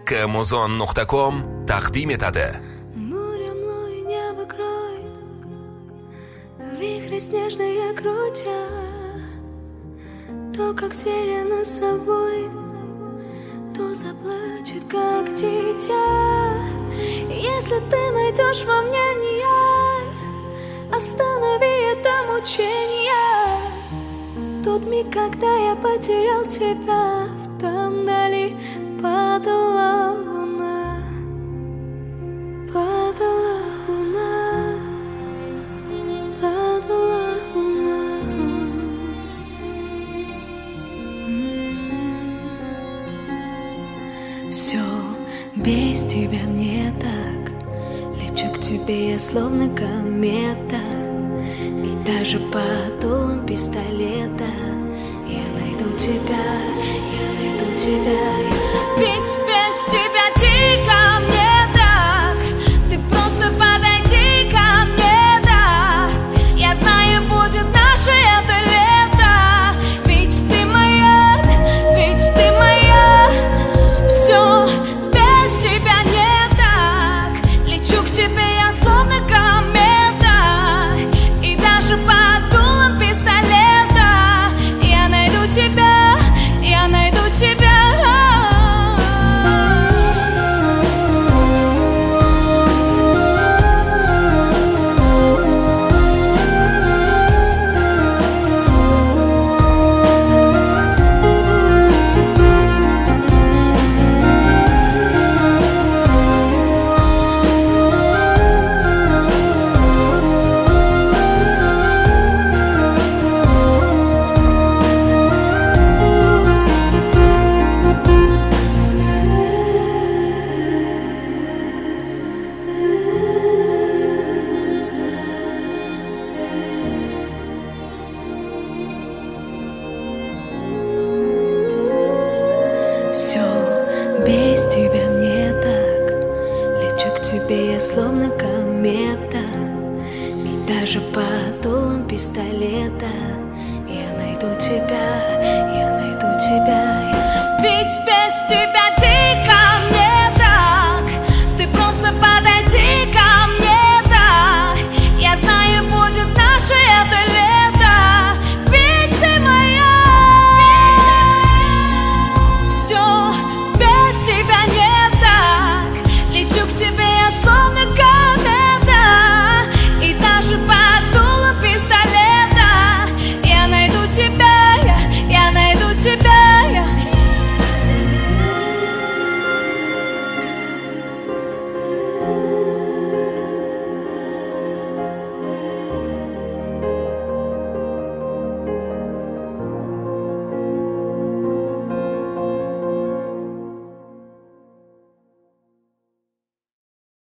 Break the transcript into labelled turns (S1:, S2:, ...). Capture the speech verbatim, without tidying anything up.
S1: Камузон нуqta com taqdim etadi.
S2: Море небо кроет, вихри снежные крутя, то, как звери нас собой, то заплачет, как дитя. Если ты найдешь во мне не я, останови это мучение. В тот миг, когда я потерял тебя, в там дали падала луна, падала луна, падала луна. Все без тебя мне так, лечу к тебе я словно комета, и даже под дулом пистолета я найду тебя, я найду тебя. Ведь без тебя дико мне так, ты просто подойди ко мне, да. Я знаю, будет наше это лето, ведь ты моя, ведь ты моя. Все без тебя не так, лечу к тебе я словно комета, и даже под дулом пистолета я найду тебя, я найду тебя. Все без тебя мне так, лечу к тебе я словно комета, и даже под дулом пистолета я найду тебя, я найду тебя. Ведь без тебя дико